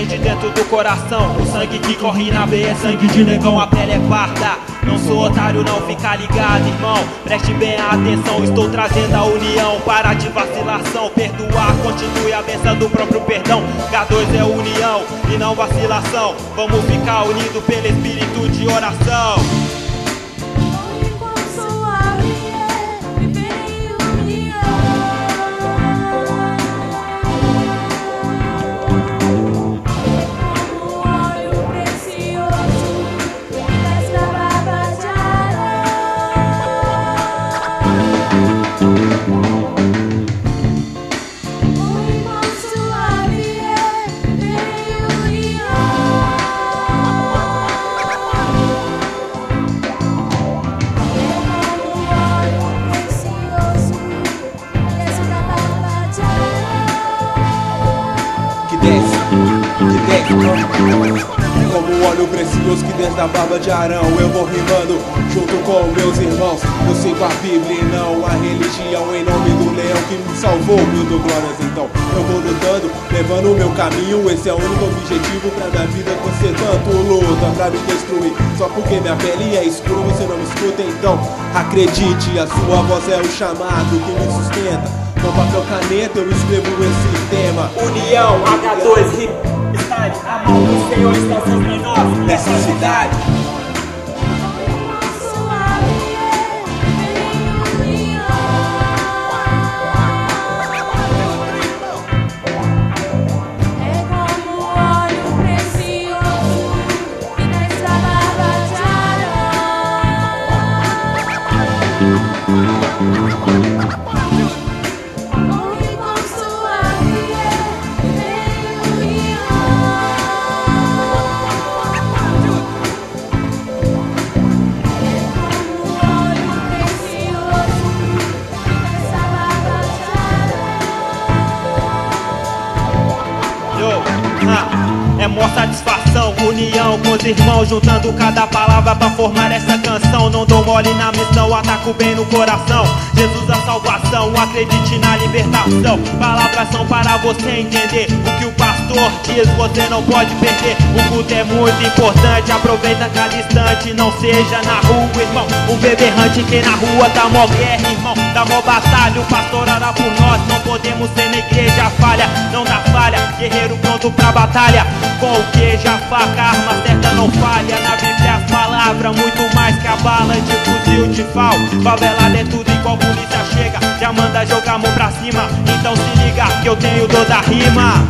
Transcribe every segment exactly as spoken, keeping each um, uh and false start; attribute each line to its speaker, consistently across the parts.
Speaker 1: vem de dentro do coração. O sangue que corre na veia é sangue de negão, a pele é parda. Não sou otário, não, fica ligado, irmão. Preste bem a atenção, estou trazendo a união. Para de vacilação, perdoar, continue a benção do próprio perdão. K dois é união e não vacilação. Vamos ficar unidos pelo espírito de oração.
Speaker 2: Como o óleo precioso que desce da barba de Arão, eu vou rimando junto com meus irmãos. Eu sigo a Bíblia e não a religião, em nome do leão que me salvou, mil do glórias. Então eu vou lutando, levando o meu caminho. Esse é o único objetivo pra minha vida. Você tanto luta pra me destruir, só porque minha pele é escura, você não me escuta. Então acredite, a sua voz é o chamado que me sustenta. Com papel caneta eu escrevo esse tema.
Speaker 1: União, H dois, hip, cidade, a mão do Senhor está sobre nós nessa cidade. É mó satisfação, união com os irmãos, juntando cada palavra pra formar essa canção. Não dou mole na missão, ataco bem no coração. Jesus a salvação, acredite na libertação. Palavras são para você entender o que o pastor diz, você não pode perder. O culto é muito importante, aproveita cada instante. Não seja na rua, irmão, um bebê errante que na rua dá mó guerra, irmão, dá mó batalha. O pastor ora por nós, não podemos ser na igreja falha. Não dá falha, guerreiro pronto pra batalha. Com o queijo, a faca, a arma certa não falha. Na Bíblia as palavras, muito mais que a bala de fuzil de pau. Favelada é tudo igual polícia chega, já manda jogar a mão pra cima. Então se liga que eu tenho dor da rima.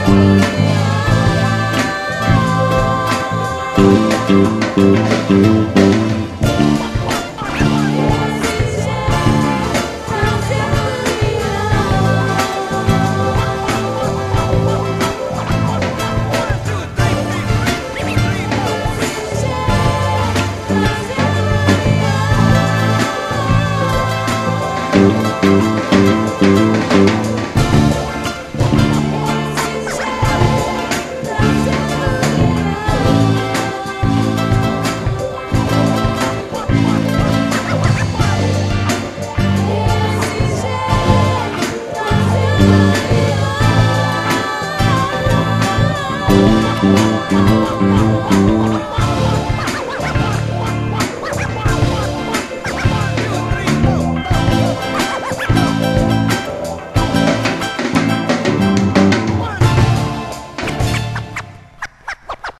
Speaker 3: Thank you.